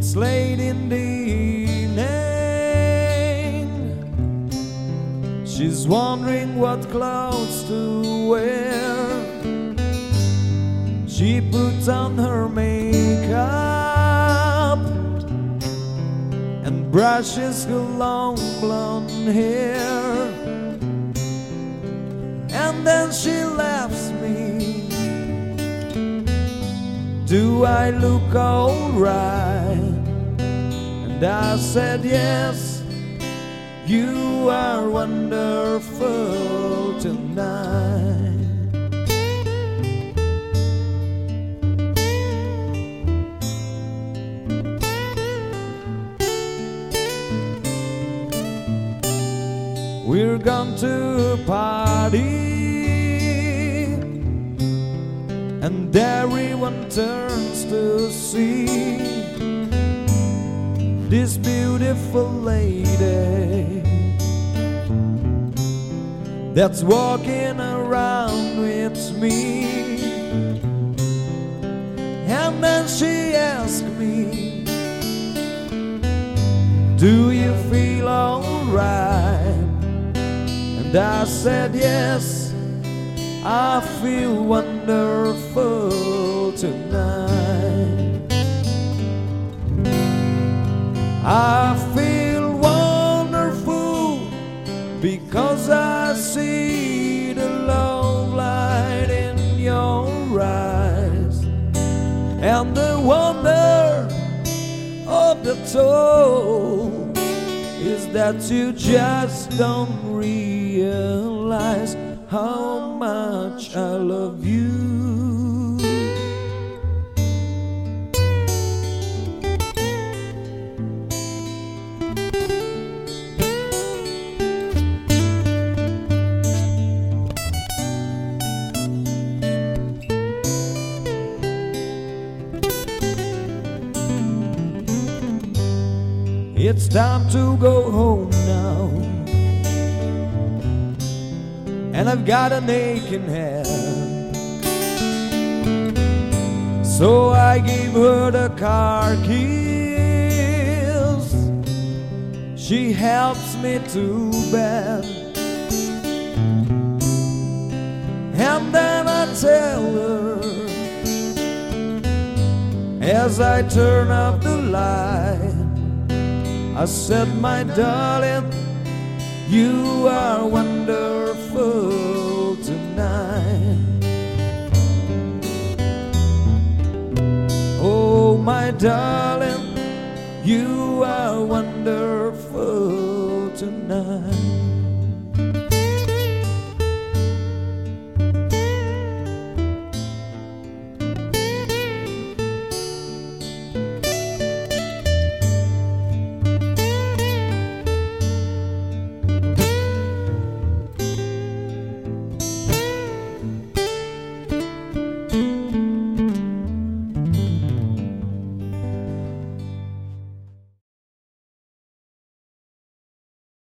It's late in the evening. She's wondering what clothes to wear. She puts on her makeup and brushes her long blonde hair, and then she laughs me. Do I look alright? And I said yes, you are wonderful tonight. We're gone to a party, and everyone turns to see this beautiful lady that's walking around with me. And then she asked me, do you feel alright? And I said yes, I feel wonderful tonight. I feel wonderful because I see the love light in your eyes, and the wonder of the soul is that you just don't realize how much I love you. It's time to go home now, and I've got an aching head. So I gave her the car keys. She helps me to bed, and then I tell her, as I turn off the light, I said, my darling, you are wonderful tonight. Oh, my darling, you are wonderful tonight.